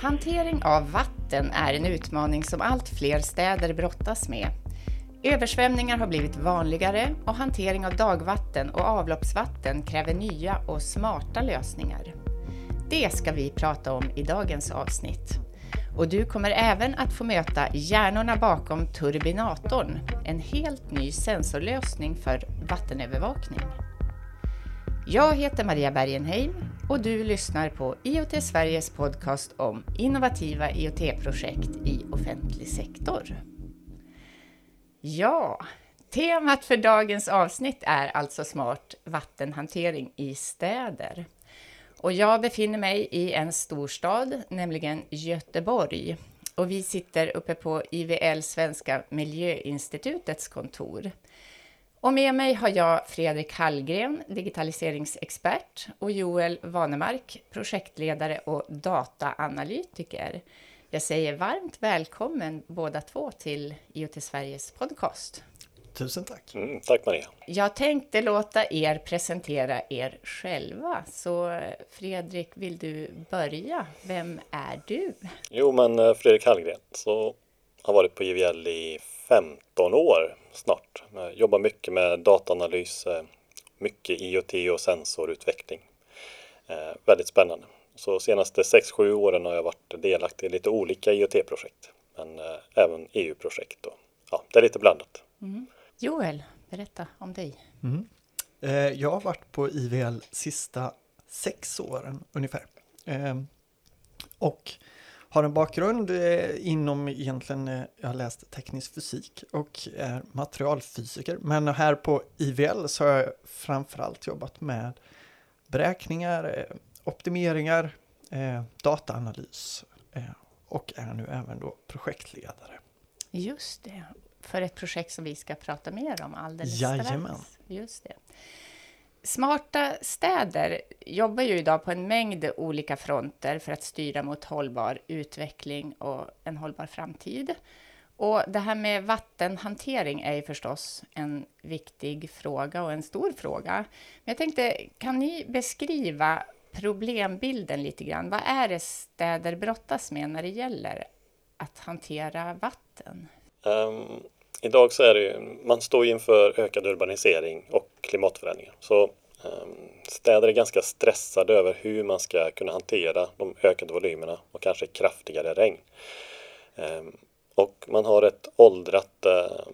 Hantering av vatten är en utmaning som allt fler städer brottas med. Översvämningar har blivit vanligare och hantering av dagvatten och avloppsvatten kräver nya och smarta lösningar. Det ska vi prata om i dagens avsnitt. Och du kommer även att få möta hjärnorna bakom turbinatorn, en helt ny sensorlösning för vattenövervakning. Jag heter Maria Bergenheim och du lyssnar på IoT Sveriges podcast om innovativa IoT-projekt i offentlig sektor. Ja, temat för dagens avsnitt är alltså smart vattenhantering i städer. Och jag befinner mig i en storstad, nämligen Göteborg. Och vi sitter uppe på IVL Svenska Miljöinstitutets kontor. Och med mig har jag Fredrik Hallgren, digitaliseringsexpert, och Joel Vanemark, projektledare och dataanalytiker. Jag säger varmt välkommen båda två till IoT Sveriges podcast. Tusen tack. Tack Maria. Jag tänkte låta er presentera er själva. Så Fredrik, vill du börja? Vem är du? Jo, men Fredrik Hallgren så har varit på IVL i 15 år snart. Jag jobbar mycket med dataanalys, mycket IoT och sensorutveckling. Väldigt spännande. Så senaste 6-7 åren har jag varit delaktig i lite olika IoT-projekt. Men även EU-projekt. Och, ja, det är lite blandat. Mm. Joel, berätta om dig. Jag har varit på IVL sista 6 åren ungefär. Och har en bakgrund inom egentligen, jag har läst teknisk fysik och är materialfysiker. Men här på IVL så har jag framförallt jobbat med beräkningar, optimeringar, dataanalys och är nu även då projektledare. Just det, för ett projekt som vi ska prata mer om alldeles Jajamän. strax. Just det. Smarta städer jobbar ju idag på en mängd olika fronter för att styra mot hållbar utveckling och en hållbar framtid. Och det här med vattenhantering är ju förstås en viktig fråga och en stor fråga. Men jag tänkte, kan ni beskriva problembilden lite grann? Vad är det städer brottas med när det gäller att hantera vatten? Idag så är det man står inför ökad urbanisering och klimatförändringar. Så städer är ganska stressade över hur man ska kunna hantera de ökade volymerna och kanske kraftigare regn. Och man har ett åldrat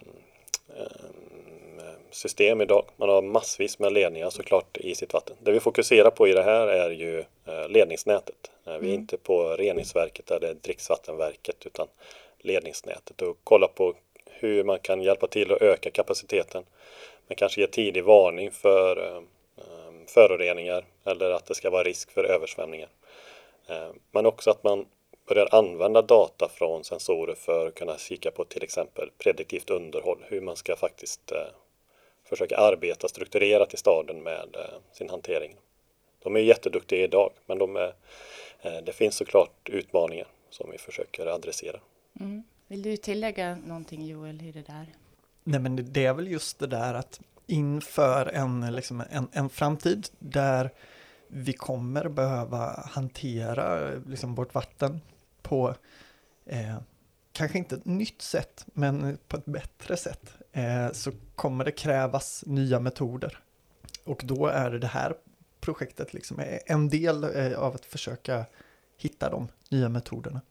system idag. Man har massvis med ledningar såklart i sitt vatten. Det vi fokuserar på i det här är ju ledningsnätet. Vi är inte på reningsverket eller dricksvattenverket utan ledningsnätet och kolla på hur man kan hjälpa till att öka kapaciteten. Man kanske ger tidig varning för föroreningar eller att det ska vara risk för översvämningar. Men också att man börjar använda data från sensorer för att kunna kika på till exempel prediktivt underhåll. Hur man ska faktiskt försöka arbeta strukturerat i staden med sin hantering. De är jätteduktiga idag, men det finns såklart utmaningar som vi försöker adressera. Mm. Vill du tillägga någonting, Joel, i det där? Nej, men det är väl just det där att inför en framtid där vi kommer behöva hantera vårt vatten på kanske inte ett nytt sätt men på ett bättre sätt, så kommer det krävas nya metoder. Och då är det här projektet en del av att försöka hitta de nya metoderna.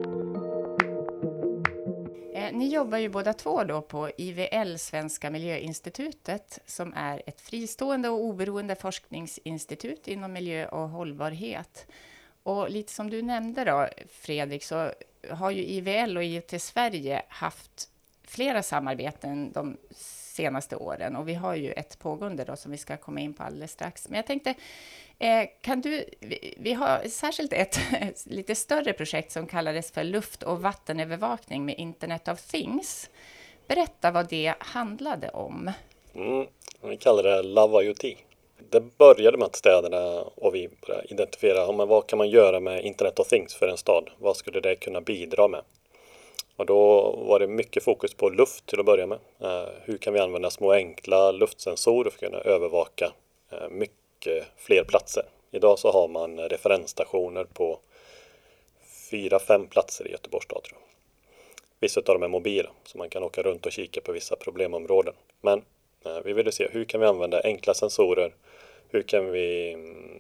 Ni jobbar ju båda två då på IVL Svenska Miljöinstitutet som är ett fristående och oberoende forskningsinstitut inom miljö och hållbarhet. Och lite som du nämnde då, Fredrik, så har ju IVL och IoT Sverige haft flera samarbeten de senaste åren. Och vi har ju ett pågående då som vi ska komma in på alldeles strax. Men jag tänkte, vi har särskilt ett lite större projekt som kallades för luft- och vattenövervakning med Internet of Things. Berätta vad det handlade om. Vi kallar det Love IoT. Det började med att städerna och vi började identifiera vad kan man göra med Internet of Things för en stad. Vad skulle det kunna bidra med? Och då var det mycket fokus på luft till att börja med. Hur kan vi använda små enkla luftsensorer för att kunna övervaka mycket fler platser? Idag så har man referensstationer på 4-5 platser i Göteborgs stad, tror jag. Vissa av dem är mobila, så man kan åka runt och kika på vissa problemområden. Men vi ville se hur kan vi använda enkla sensorer, hur kan vi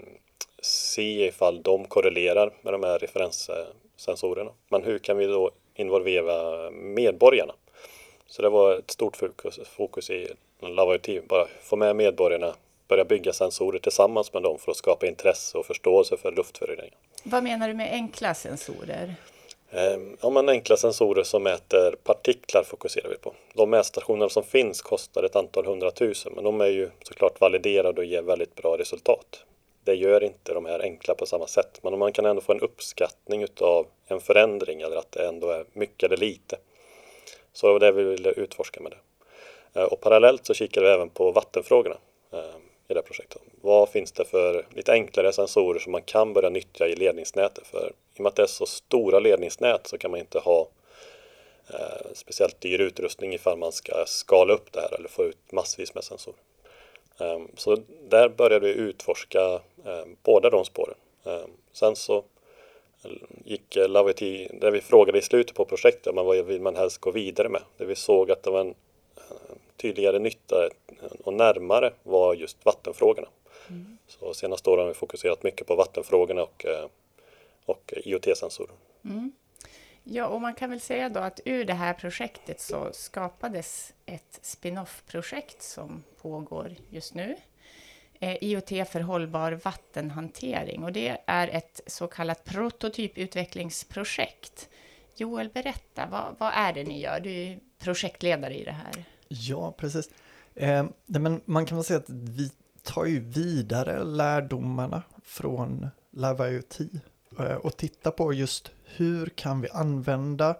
se ifall de korrelerar med de här referenssensorerna. Men hur kan vi då involvera medborgarna? Så det var ett stort fokus i Lava IoT, bara få med medborgarna, börja bygga sensorer tillsammans med dem för att skapa intresse och förståelse för luftföroreningar. Vad menar du med enkla sensorer? Enkla sensorer som mäter partiklar fokuserar vi på. De mätstationer som finns kostar ett antal 100 000, men de är ju såklart validerade och ger väldigt bra resultat. Det gör inte de här enkla på samma sätt, men man kan ändå få en uppskattning av en förändring eller att det ändå är mycket eller lite. Så det var det vi ville utforska med det. Och parallellt så kikade vi även på vattenfrågorna i det projektet. Vad finns det för lite enklare sensorer som man kan börja nyttja i ledningsnätet? För i och med att det är så stora ledningsnät så kan man inte ha speciellt dyr utrustning ifall man ska skala upp det här eller få ut massvis med sensorer. Så där började vi utforska båda de spåren. Sen så gick Lava IoT, där vi frågade i slutet på projektet, men vad vill man helst gå vidare med? Där vi såg att det var en tydligare nytta och närmare var just vattenfrågorna. Så senaste åren har vi fokuserat mycket på vattenfrågorna och IoT-sensorer. Ja, och man kan väl säga då att ur det här projektet så skapades ett spin-off-projekt som pågår just nu. IoT för hållbar vattenhantering, och det är ett så kallat prototyputvecklingsprojekt. Joel, berätta, vad är det ni gör? Du är projektledare i det här. Ja, precis. Men man kan väl säga att vi tar ju vidare lärdomarna från Lava IoT och tittar på just hur kan vi använda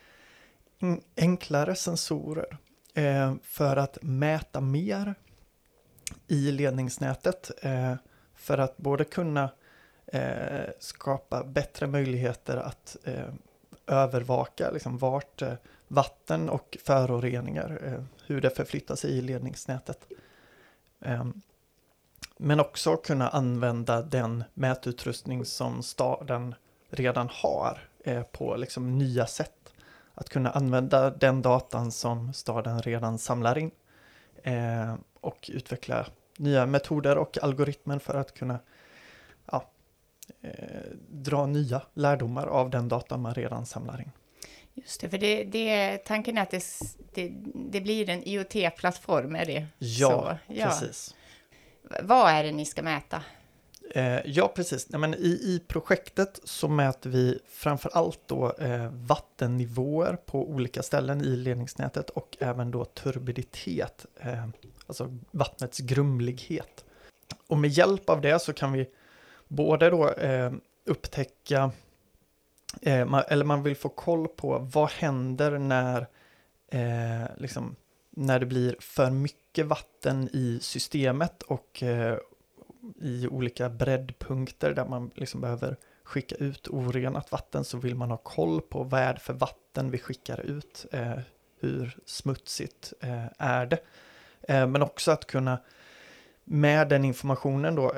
enklare sensorer för att mäta mer i ledningsnätet, för att både kunna skapa bättre möjligheter att övervaka liksom vart vatten och föroreningar, hur det förflyttar sig i ledningsnätet. Men också kunna använda den mätutrustning som staden redan har på liksom nya sätt. Att kunna använda den datan som staden redan samlar in och utveckla nya metoder och algoritmer för att kunna dra nya lärdomar av den data man redan samlar in. Just det, för tanken är att det blir en IoT-plattform, är det? Ja, så, precis. Vad är det ni ska mäta? Ja, precis. Men i projektet så mäter vi framför allt då vattennivåer på olika ställen i ledningsnätet och även då turbiditet, alltså vattnets grumlighet. Och med hjälp av det så kan vi både då upptäcka, eller man vill få koll på vad händer när det blir för mycket vatten i systemet och i olika breddpunkter där man liksom behöver skicka ut orenat vatten, så vill man ha koll på vad är det för vatten vi skickar ut, hur smutsigt är det. Men också att kunna med den informationen då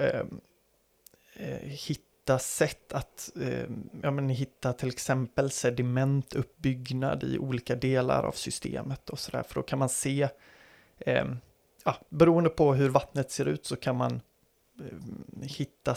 hitta sätt att hitta till exempel sedimentuppbyggnad i olika delar av systemet och sådär. För då kan man se, beroende på hur vattnet ser ut så kan man hitta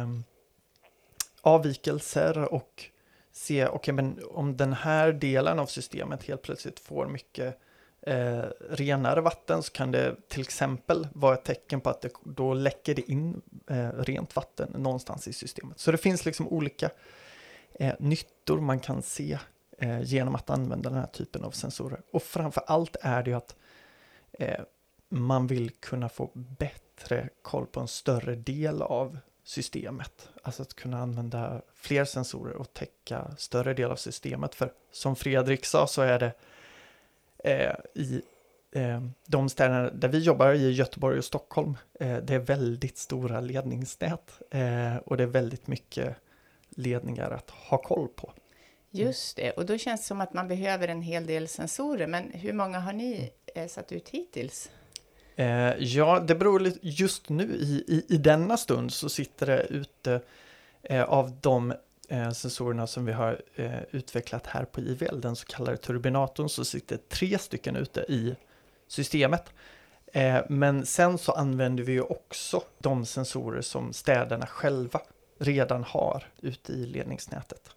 avvikelser och se, men om den här delen av systemet helt plötsligt får mycket renare vatten, så kan det till exempel vara ett tecken på att då läcker det in rent vatten någonstans i systemet. Så det finns liksom olika nyttor man kan se genom att använda den här typen av sensorer. Och framför allt är det ju att man vill kunna få bättre koll på en större del av systemet. Alltså att kunna använda fler sensorer och täcka större del av systemet. För som Fredrik sa så är det i de städerna där vi jobbar, i Göteborg och Stockholm, det är väldigt stora ledningsnät och det är väldigt mycket ledningar att ha koll på. Just det, och då känns det som att man behöver en hel del sensorer, men hur många har ni satt ut hittills? Ja, det beror lite, just nu i denna stund så sitter det ute av de sensorerna som vi har utvecklat här på IVL, den så kallade turbinatorn, så sitter 3 stycken ute i systemet. Men sen så använder vi ju också de sensorer som städerna själva redan har ute i ledningsnätet.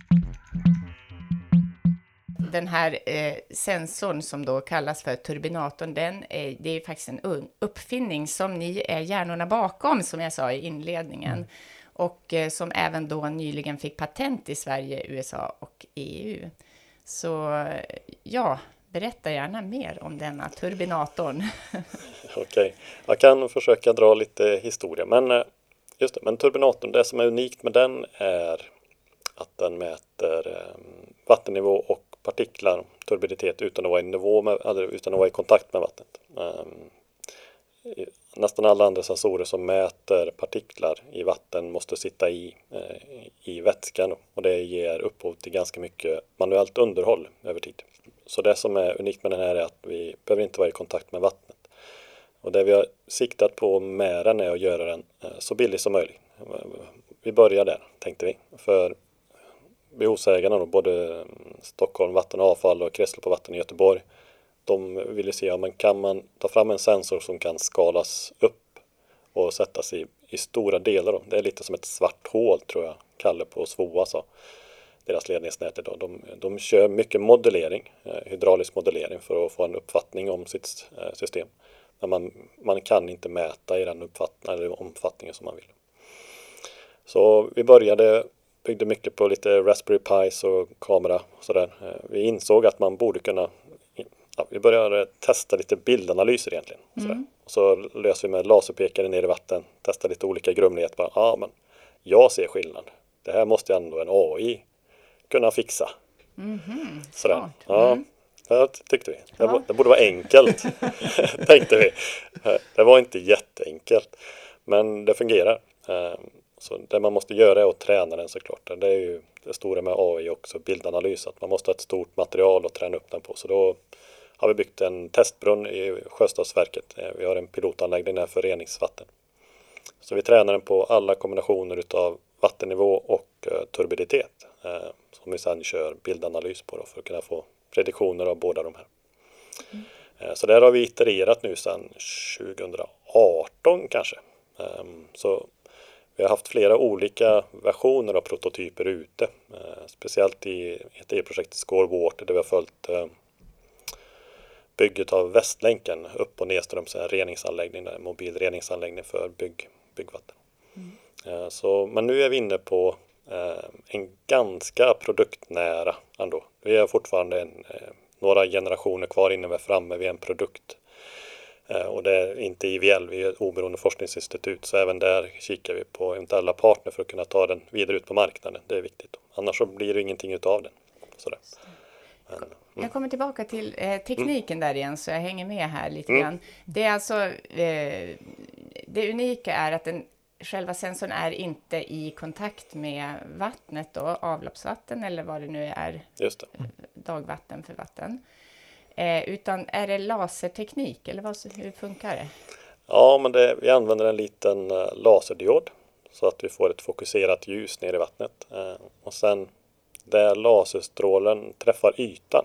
Den här sensorn som då kallas för turbinatorn, det är faktiskt en uppfinning som ni är hjärnorna bakom, som jag sa i inledningen. Och som även då nyligen fick patent i Sverige, USA och EU. Så ja, berätta gärna mer om denna turbinatorn. Okej, jag kan försöka dra lite historia. Men just det, men turbinatorn, det som är unikt med den är att den mäter vattennivå och partiklar, turbiditet utan att vara i kontakt med vattnet. Nästan alla andra sensorer som mäter partiklar i vatten måste sitta i vätskan, och det ger upphov till ganska mycket manuellt underhåll över tid. Så det som är unikt med den här är att vi behöver inte vara i kontakt med vattnet. Och det vi har siktat på med den är att göra den så billig som möjligt. Vi börjar där, tänkte vi. För behovsägarna då, både Stockholm Vatten och Avfall och Kretslopp på Vatten i Göteborg, de ville se om kan man ta fram en sensor som kan skalas upp och sättas i stora delar. Då. Det är lite som ett svart hål, tror jag Kalle på SVOA sa. Deras ledningsnät idag. De kör mycket modellering, hydraulisk modellering, för att få en uppfattning om sitt system. Men man kan inte mäta i den omfattningen som man vill. Så vi byggde mycket på lite Raspberry Pis och kamera och sådär. Vi insåg att man borde kunna... vi började testa lite bildanalyser egentligen. Och så löser vi med laserpekare ner i vatten. Testa lite olika grumlighet. Men jag ser skillnad. Det här måste ändå en AI kunna fixa. Sådär. Det tyckte vi. Det borde vara enkelt, tänkte vi. Det var inte jätteenkelt. Men det fungerar. Så det man måste göra är att träna den såklart. Det är ju det stora med AI också, bildanalys. Att man måste ha ett stort material att träna upp den på. Så då har vi byggt en testbrunn i Sjöstadsverket. Vi har en pilotanläggning där för reningsvatten. Så vi tränar den på alla kombinationer utav vattennivå och turbiditet. Som vi sedan kör bildanalys på då, för att kunna få prediktioner av båda de här. Så där har vi itererat nu sedan 2018 kanske. Så vi har haft flera olika versioner av prototyper ute. Speciellt i ett EU-projekt Score Water, där vi har följt bygget av Västlänken upp- och nedströms reningsanläggning, en mobil reningsanläggning för byggvatten. Men nu är vi inne på en ganska produktnära ändå. Vi har fortfarande några generationer kvar innan vi är framme vid en produkt. Och det är inte IVL, vi är ett oberoende forskningsinstitut, så även där kikar vi på eventuella partner för att kunna ta den vidare ut på marknaden. Det är viktigt. Annars så blir det ingenting utav den. Sådär. Jag kommer tillbaka till tekniken där igen, så jag hänger med här lite grann. Det är alltså, det unika är att själva sensorn är inte i kontakt med vattnet då, avloppsvatten eller vad det nu är. Just det. Dagvatten för vatten. Utan är det laserteknik eller hur funkar det? Ja, men vi använder en liten laserdiod så att vi får ett fokuserat ljus ner i vattnet. Och sen där laserstrålen träffar ytan,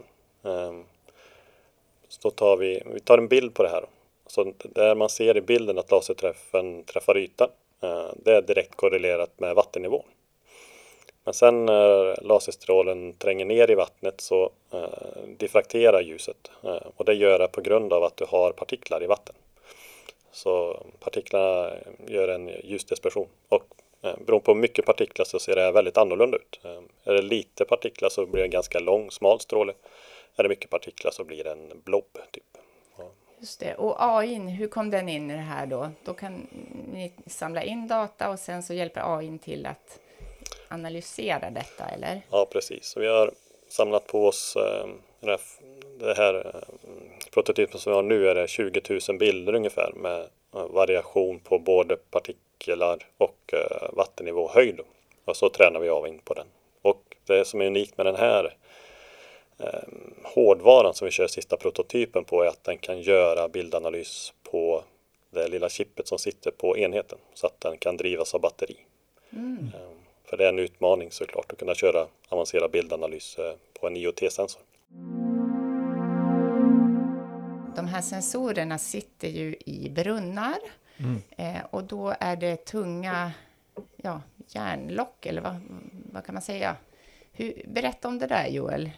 så tar vi en bild på det här. Så där man ser i bilden att laserträffen träffar ytan, det är direkt korrelerat med vattennivån. Men sen när laserstrålen tränger ner i vattnet så diffrakterar ljuset. Och det gör det på grund av att du har partiklar i vatten. Så partiklarna gör en ljusdispersion. Och beroende på mycket partiklar så ser det väldigt annorlunda ut. Är det lite partiklar så blir det en ganska lång, smal stråle. Är det mycket partiklar så blir det en blob typ. Just det. Och AI, hur kom den in i det här då? Då kan ni samla in data och sen så hjälper AI till att analysera detta, eller? Ja, precis. Så vi har samlat på oss det här prototypen som vi har nu, är det 20 000 bilder ungefär med variation på både partiklar och vattennivå och höjd. Och så tränar vi av in på den. Och det som är unikt med den här hårdvaran som vi kör sista prototypen på är att den kan göra bildanalys på det lilla chippet som sitter på enheten så att den kan drivas av batteri. För det är en utmaning såklart att kunna köra avancerad bildanalys på en IoT-sensor. De här sensorerna sitter ju i brunnar och då är det tunga järnlock, eller vad kan man säga? Berätta om det där, Joel.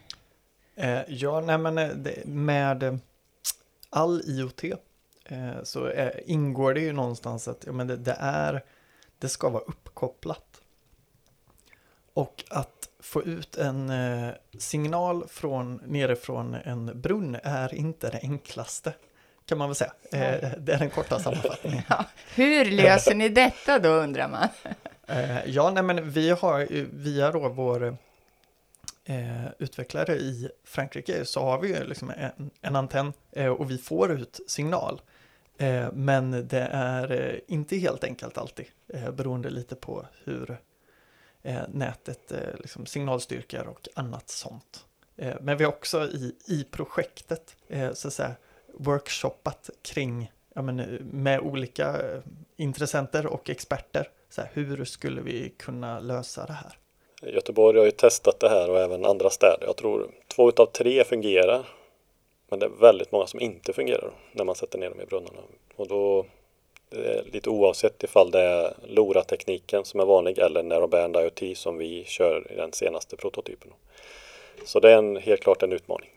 Med all IoT så ingår det ju någonstans att det ska vara uppkopplat. Och att få ut en signal nerifrån en brunn är inte det enklaste, kan man väl säga. Det är den korta sammanfattningen. Ja, hur löser ni detta då, undrar man? Vi har via då vår utvecklare i Frankrike så har vi ju liksom en antenn och vi får ut signal. Men det är inte helt enkelt alltid, beroende lite på hur nätet, liksom signalstyrkor och annat sånt. Men vi har också i projektet så att säga workshoppat kring med olika intressenter och experter. Så här, hur skulle vi kunna lösa det här? Göteborg har ju testat det här och även andra städer. Jag tror 2 av 3 fungerar. Men det är väldigt många som inte fungerar när man sätter ner dem i brunnarna. Och då det är lite oavsett ifall det är LoRa-tekniken som är vanlig eller Narrowband IoT som vi kör i den senaste prototypen. Så det är helt klart en utmaning.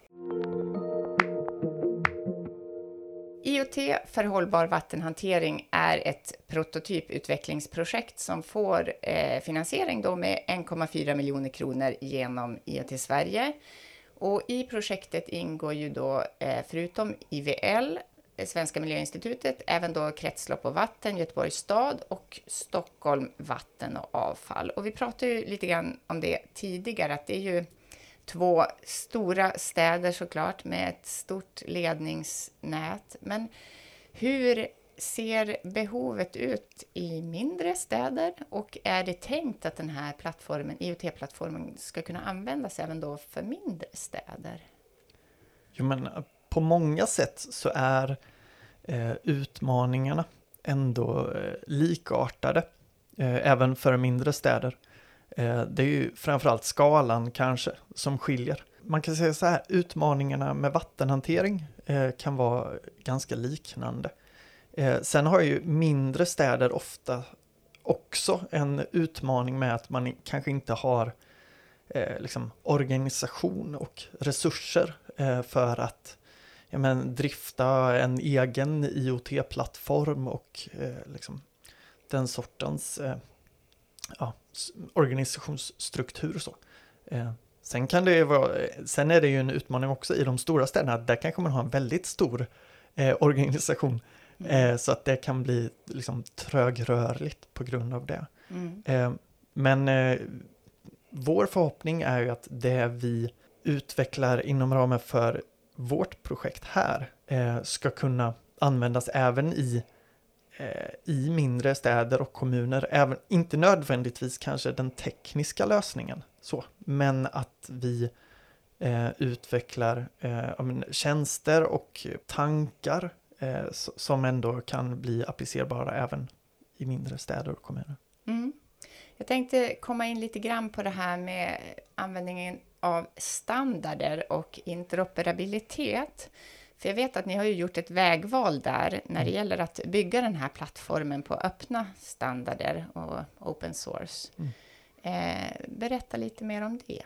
IoT för hållbar vattenhantering är ett prototyputvecklingsprojekt som får finansiering då med 1,4 miljoner kronor genom IoT Sverige. Och i projektet ingår ju då förutom IVL, Svenska miljöinstitutet, även då Kretslopp och vatten, Göteborgs stad och Stockholm vatten och avfall. Och vi pratade ju lite grann om det tidigare, att det är ju 2 stora städer såklart med ett stort ledningsnät. Men hur ser behovet ut i mindre städer och är det tänkt att den här plattformen, IoT-plattformen, ska kunna användas även då för mindre städer? Jo, men på många sätt så är utmaningarna ändå likartade även för mindre städer. Det är ju framförallt skalan kanske som skiljer. Man kan säga så här, utmaningarna med vattenhantering kan vara ganska liknande. Sen har ju mindre städer ofta också en utmaning med att man kanske inte har organisation och resurser för att drifta en egen IoT-plattform och den sortens organisationsstruktur. Så. Sen är det ju en utmaning också i de stora städerna. Där kanske man har en väldigt stor organisation. Så att det kan bli trögrörligt på grund av det. Men vår förhoppning är ju att det vi utvecklar inom ramen för vårt projekt här ska kunna användas även i mindre städer och kommuner. Även, inte nödvändigtvis kanske den tekniska lösningen, men att vi utvecklar tjänster och tankar som ändå kan bli applicerbara även i mindre städer och kommuner. Jag tänkte komma in lite grann på det här med användningen av standarder och interoperabilitet. För jag vet att ni har ju gjort ett vägval där när det gäller att bygga den här plattformen på öppna standarder och open source. Berätta lite mer om det.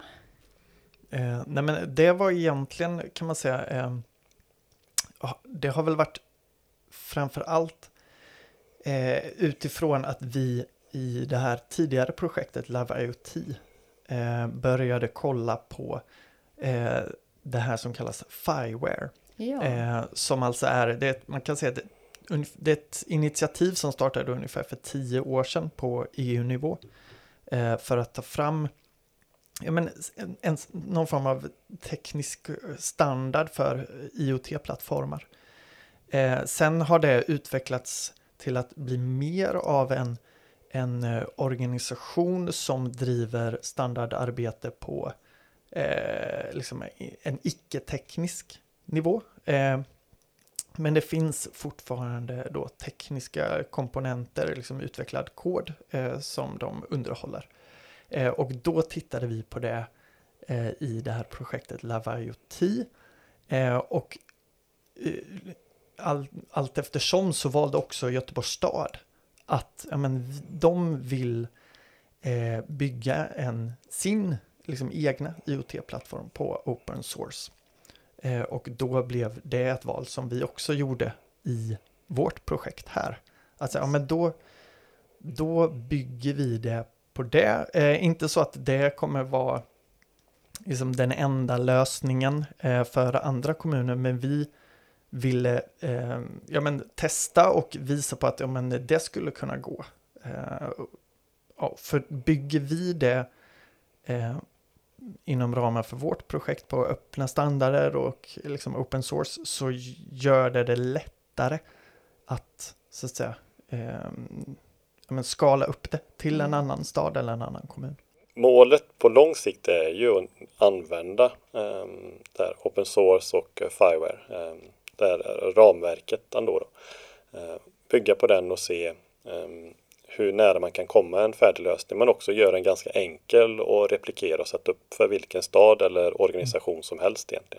Det var egentligen, kan man säga, det har väl varit framför allt utifrån att vi i det här tidigare projektet Love IoT började kolla på det här som kallas FIWARE. Ja. Som alltså man kan säga det är ett initiativ som startade ungefär för 10 år sedan på EU-nivå för att ta fram någon form av teknisk standard för IoT-plattformar. Sen har det utvecklats till att bli mer av en organisation som driver standardarbete på en icke-teknisk nivå. Men det finns fortfarande då tekniska komponenter, utvecklad kod som de underhåller. Och då tittade vi på det i det här projektet Love IoT. Och allt eftersom så valde också Göteborgs stad att de vill bygga sin liksom egna IoT-plattform på open source. Och då blev det ett val som vi också gjorde i vårt projekt här. Alltså, då bygger vi det på det. Inte så att det kommer vara liksom den enda lösningen för andra kommuner, men vi ville testa och visa på att det skulle kunna gå. För bygger vi det inom ramen för vårt projekt på öppna standarder och liksom open source, så gör det lättare att så att säga skala upp det till en annan stad eller en annan kommun. Målet på lång sikt är ju att använda där open source och Fireware, där ramverket ändå då. Bygga på den och se hur nära man kan komma en färdig lösning, men också göra en ganska enkel och replikera och sätta upp för vilken stad eller organisation som helst egentligen.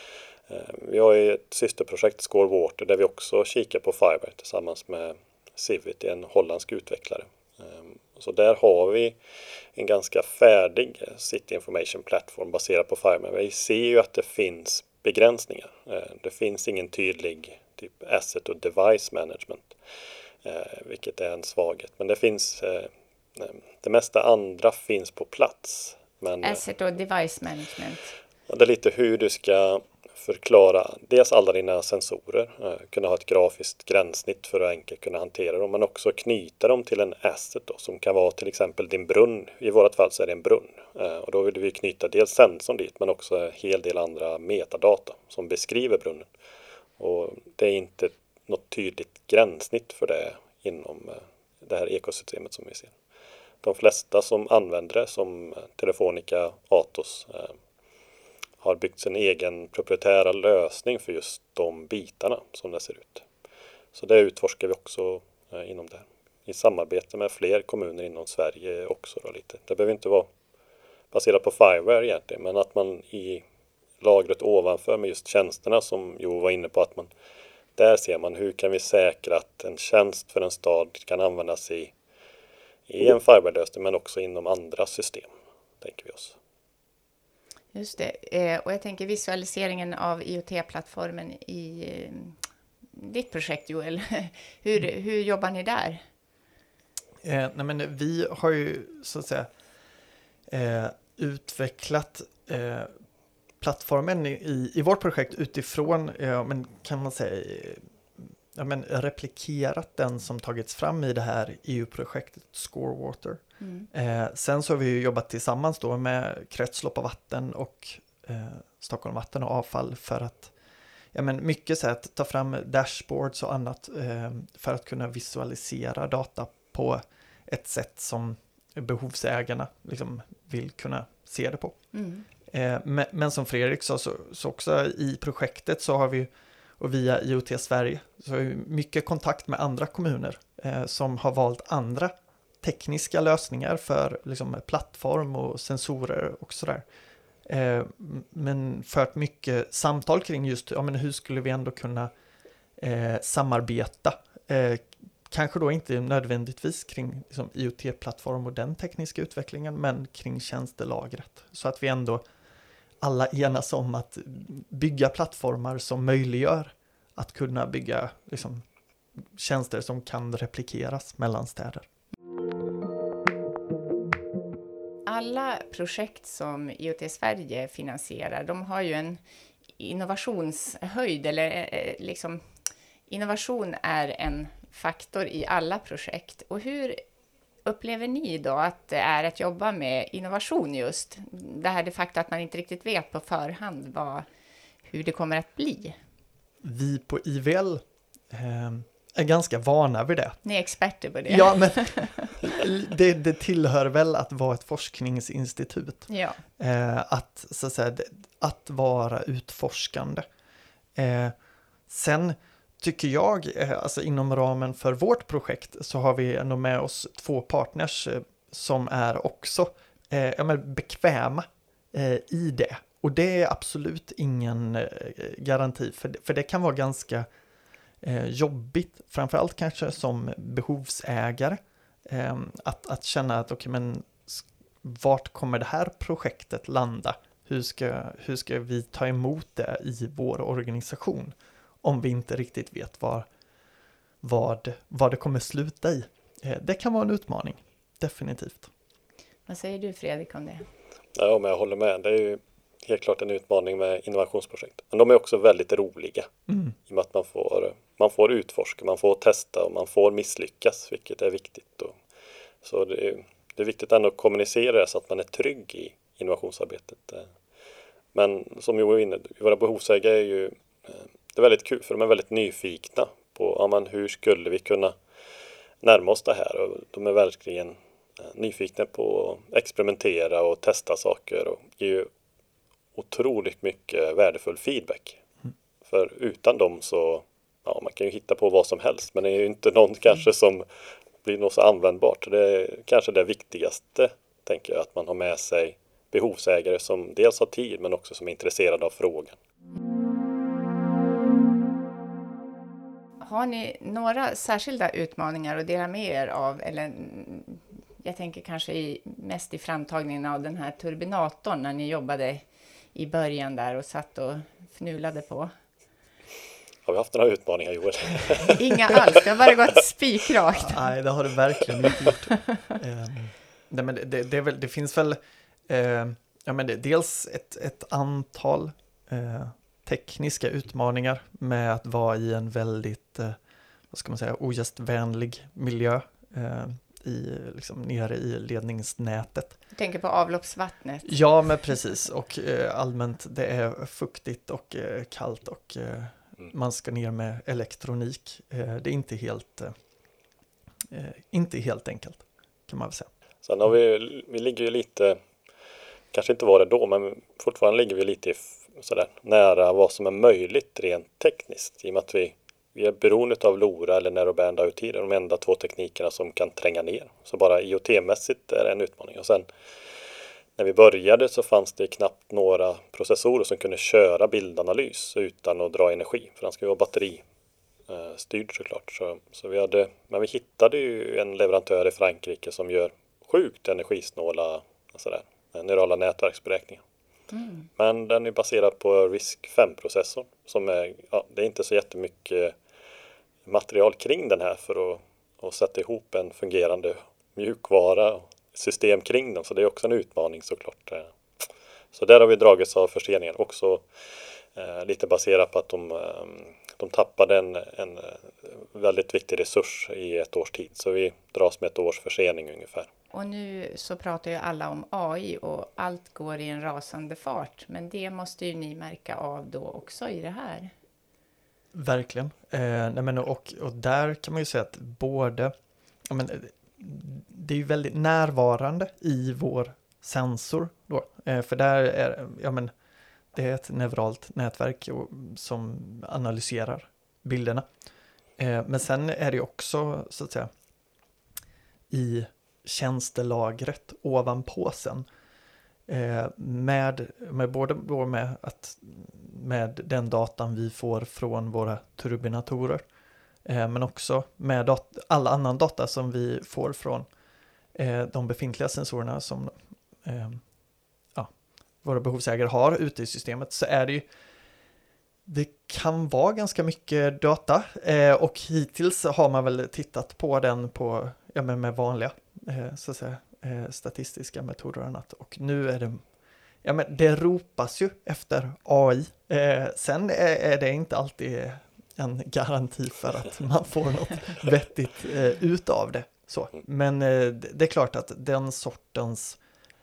Vi har ju ett systerprojekt, Score Water, där vi också kikar på Fireware tillsammans med Civit, en holländsk utvecklare. Så där har vi en ganska färdig City Information Platform baserad på Fireware. Vi ser ju att det finns begränsningar. Det finns ingen tydlig typ asset och device management, vilket är en svaghet. Men det finns, det mesta andra finns på plats. Men, asset och device management. Det är lite hur du ska förklara dels alla dina sensorer, kunna ha ett grafiskt gränssnitt för att enkelt kunna hantera dem, men också knyta dem till en asset då, som kan vara till exempel din brunn. I vårt fall så är det en brunn, och då vill vi knyta dels sensorn dit, men också en hel del andra metadata som beskriver brunnen. Och det är inte något tydligt gränssnitt för det inom det här ekosystemet som vi ser. De flesta som använder det, som Telefonica, Atos, har byggt sin egen proprietära lösning för just de bitarna som det ser ut. Så det utforskar vi också inom det här. I samarbete med fler kommuner inom Sverige också då lite. Det behöver inte vara baserat på Fireware egentligen, men att man i lagret ovanför med just tjänsterna som Jo var inne på, att man där ser man hur kan vi säkra att en tjänst för en stad kan användas i en Fireware-lösning, men också inom andra system, tänker vi oss. Just det. Och jag tänker visualiseringen av IoT-plattformen i ditt projekt, Joel. Hur jobbar ni där? Vi har ju så att säga utvecklat plattformen i vårt projekt utifrån, kan man säga, replikerat den som tagits fram i det här EU-projektet Score Water. Sen så har vi ju jobbat tillsammans då med kretslopp av vatten och Stockholm Vatten och avfall för att mycket så att ta fram dashboards och annat för att kunna visualisera data på ett sätt som behovsägarna liksom vill kunna se det på. Men som Fredrik sa, så också i projektet så har vi, och via IoT Sverige, så har vi mycket kontakt med andra kommuner som har valt andra tekniska lösningar för liksom plattform och sensorer och sådär. Men fört mycket samtal kring just hur skulle vi ändå kunna samarbeta. Kanske då inte nödvändigtvis kring liksom, IoT-plattform och den tekniska utvecklingen, men kring tjänstelagret. Så att vi ändå alla enas om att bygga plattformar som möjliggör att kunna bygga liksom, tjänster som kan replikeras mellan städer. Alla projekt som IoT Sverige finansierar, de har ju en innovationshöjd, eller liksom innovation är en faktor i alla projekt. Och hur upplever ni då att det är att jobba med innovation just? Det här det faktum att man inte riktigt vet på förhand hur det kommer att bli. Vi på IVL är ganska vana vid det. Ni är experter på det. Ja, men det tillhör väl att vara ett forskningsinstitut. Ja. Att, så att säga, att vara utforskande. Sen tycker jag, alltså inom ramen för vårt projekt så har vi ändå med oss 2 partners som är också bekväma i det. Och det är absolut ingen garanti, för det kan vara ganska jobbigt, framförallt kanske som behovsägare, att känna att vart kommer det här projektet landa? Hur ska vi ta emot det i vår organisation om vi inte riktigt vet vad det kommer sluta i? Det kan vara en utmaning, definitivt. Vad säger du, Fredrik, om det? Ja, men jag håller med. Det är ju helt klart en utmaning med innovationsprojekt. Men de är också väldigt roliga. I och med att man får utforska, man får testa och man får misslyckas, vilket är viktigt. Så det är viktigt ändå att kommunicera det så att man är trygg i innovationsarbetet. Men som jag var inne, våra behovsägare är ju det är väldigt kul, för de är väldigt nyfikna på hur skulle vi kunna närma oss det här. Och de är verkligen nyfikna på att experimentera och testa saker och ge ju otroligt mycket värdefull feedback. För utan dem så, man kan ju hitta på vad som helst, men det är ju inte någon kanske som blir något så användbart. Det är kanske det viktigaste, tänker jag, att man har med sig behovsägare som dels har tid men också som är intresserade av frågan. Har ni några särskilda utmaningar att dela med er av? Eller jag tänker kanske mest i framtagningen av den här turbinatorn när ni jobbade i början där och satt och fnulade på. Har vi haft några utmaningar, Joel? Inga alls, det har bara gått spikrakt. Nej, det har det verkligen inte gjort. Det finns väl dels ett antal tekniska utmaningar med att vara i en väldigt ogästvänlig miljö nere i ledningsnätet. Du tänker på avloppsvattnet? Ja, men precis. Och allmänt det är fuktigt och kallt och man ska ner med elektronik. Det är inte helt enkelt, kan man väl säga. Sen har vi ligger ju lite, kanske inte var det då, men fortfarande ligger vi lite sådär nära vad som är möjligt rent tekniskt. I och med att vi är beroende av LoRa eller Narrowband IoT, är de enda 2 teknikerna som kan tränga ner. Så bara IoT-mässigt är det en utmaning. Och sen när vi började så fanns det knappt några processorer som kunde köra bildanalys utan att dra energi. För den ska ju vara batteristyrd såklart. Men vi hittade ju en leverantör i Frankrike som gör sjukt energisnåla neurala nätverksberäkningar. Men den är baserad på RISC-V-processorn som det är inte så jättemycket material kring den här för att sätta ihop en fungerande mjukvara system kring den, så det är också en utmaning såklart. Så där har vi dragits av förseningar också, lite baserat på att de tappade en väldigt viktig resurs i ett års tid, så vi dras med ett års försening ungefär. Och nu så pratar ju alla om AI och allt går i en rasande fart. Men det måste ju ni märka av då också i det här. Verkligen. Och där kan man ju säga att det är ju väldigt närvarande i vår sensor då. För där är det är ett neuralt nätverk som analyserar bilderna. Men sen är det också så att säga i tjänstelagret ovanpå sen med den datan vi får från våra turbinatorer, men också med all annan data som vi får från de befintliga sensorerna som våra behovsägare har ute i systemet, så är det kan vara ganska mycket data, och hittills har man väl tittat på den med vanliga så att säga, statistiska metoder och annat. Och nu är det ropas ju efter AI. Sen är det inte alltid en garanti för att man får något vettigt utav det. Så. Men det är klart att den sortens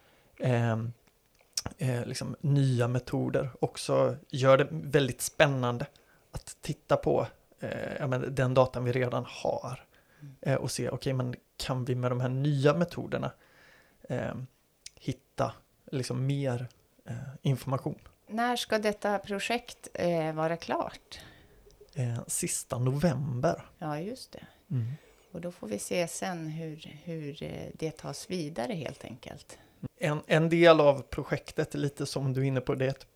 nya metoder också gör det väldigt spännande att titta på den datan vi redan har och se, men kan vi med de här nya metoderna hitta mer information. När ska detta projekt vara klart? Sista november. Ja, just det. Och då får vi se sen hur det tas vidare helt enkelt. En del av projektet, lite som du är inne på, det är ett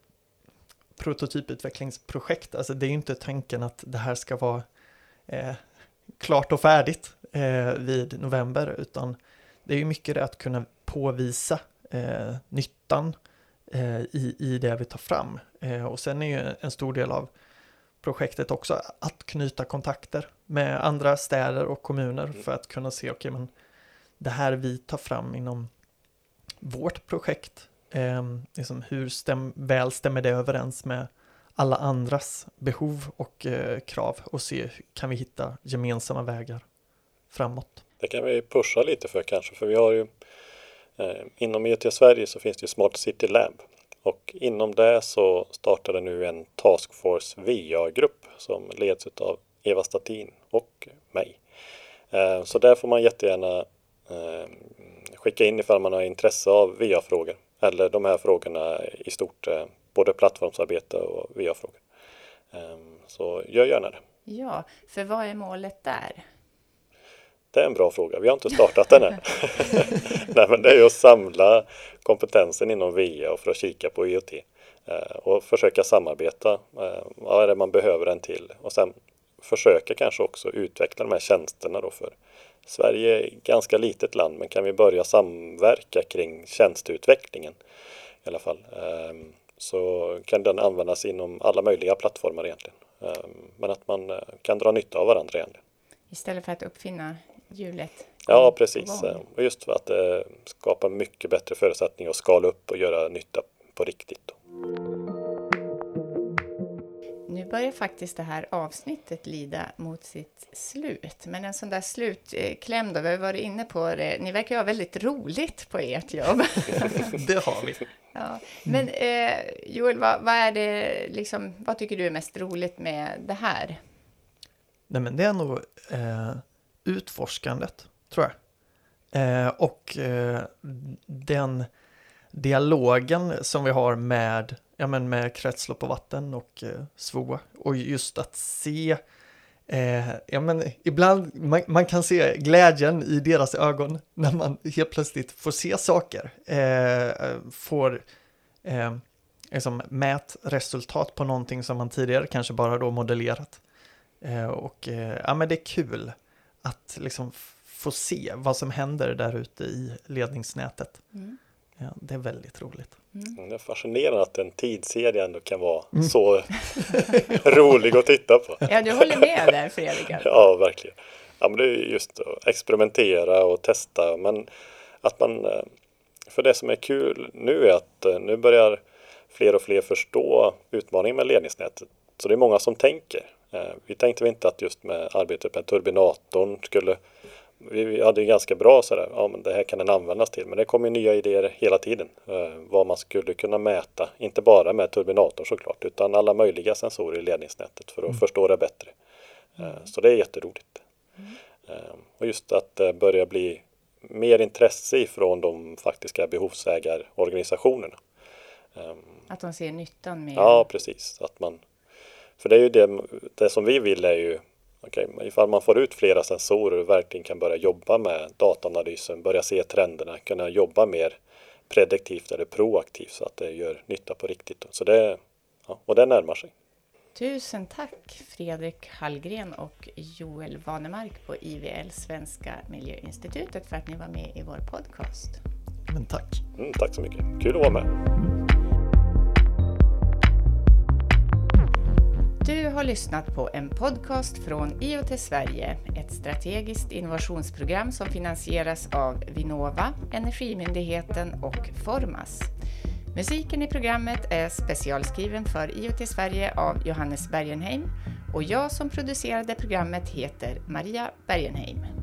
prototyputvecklingsprojekt. Alltså det är ju inte tanken att det här ska vara klart och färdigt vid november, utan det är ju mycket det att kunna påvisa nyttan i det vi tar fram. Och sen är ju en stor del av projektet också att knyta kontakter med andra städer och kommuner för att kunna se, okej, men det här vi tar fram inom vårt projekt, liksom hur väl stämmer det överens med alla andras behov och krav, och se, kan vi hitta gemensamma vägar framåt. Det kan vi pusha lite för kanske, för vi har ju inom IoT Sverige så finns det ju Smart City Lab, och inom det så startade nu en Taskforce VA-grupp som leds av Eva Statin och mig. Så där får man jättegärna skicka in ifall man har intresse av VA-frågor eller de här frågorna i stort, både plattformsarbete och VA-frågor. Så gör gärna det. Ja, för vad är målet där? Det är en bra fråga. Vi har inte startat den än. Nej, men det är ju att samla kompetensen inom VA och för att kika på IoT. Och försöka samarbeta. Vad är det man behöver den till? Och sen försöka kanske också utveckla de här tjänsterna då, för Sverige är ett ganska litet land, men kan vi börja samverka kring tjänsteutvecklingen i alla fall, så kan den användas inom alla möjliga plattformar egentligen. Men att man kan dra nytta av varandra egentligen. Istället för att uppfinna hjulet. Ja, precis. Och just för att det skapar mycket bättre förutsättningar att skala upp och göra nytta på riktigt då. Nu börjar faktiskt det här avsnittet lida mot sitt slut. Men en sån där slutkläm då, vi har varit inne på det. Ni verkar ha väldigt roligt på ert jobb. Det har vi. Ja. Men Joel, vad är det liksom, vad tycker du är mest roligt med det här? Nej, men det är nog utforskandet, tror jag. Och den dialogen som vi har med kretslopp och vatten och SVOA. Och just att se, ibland man kan se glädjen i deras ögon när man helt plötsligt får se saker. Får liksom mätresultat på någonting som man tidigare kanske bara då modellerat. Men det är kul att liksom få se vad som händer där ute i ledningsnätet. Ja, det är väldigt roligt. Det är fascinerande att en tidsserie ändå kan vara så rolig att titta på. Ja, du håller med där, Fredrik. Ja, verkligen. Ja, men det är just att experimentera och testa. Men att man, för det som är kul nu är att nu börjar fler och fler förstå utmaningen med ledningsnätet. Så det är många som tänker. Vi tänkte inte att just med arbetet med turbinatorn skulle... Vi hade ju ganska bra sådär, ja men det här kan den användas till. Men det kommer nya idéer hela tiden. Vad man skulle kunna mäta. Inte bara med turbinatorn såklart. Utan alla möjliga sensorer i ledningsnätet för att förstå det bättre. Så det är jätteroligt. Och just att börja bli mer intresse ifrån de faktiska behovsägarorganisationerna. Att de ser nyttan med... Ja, precis. Att man, för det är ju det som vi vill är ju, ifall man får ut flera sensorer och verkligen kan börja jobba med dataanalysen, börja se trenderna, kunna jobba mer prediktivt eller proaktivt så att det gör nytta på riktigt. Så det, och det närmar sig. Tusen tack Fredrik Hallgren och Joel Vanemark på IVL Svenska Miljöinstitutet för att ni var med i vår podcast. Men tack. Tack så mycket. Kul att vara med. Du har lyssnat på en podcast från IoT Sverige, ett strategiskt innovationsprogram som finansieras av Vinnova, Energimyndigheten och Formas. Musiken i programmet är specialskriven för IoT Sverige av Johannes Bergenheim och jag som producerade programmet heter Maria Bergenheim.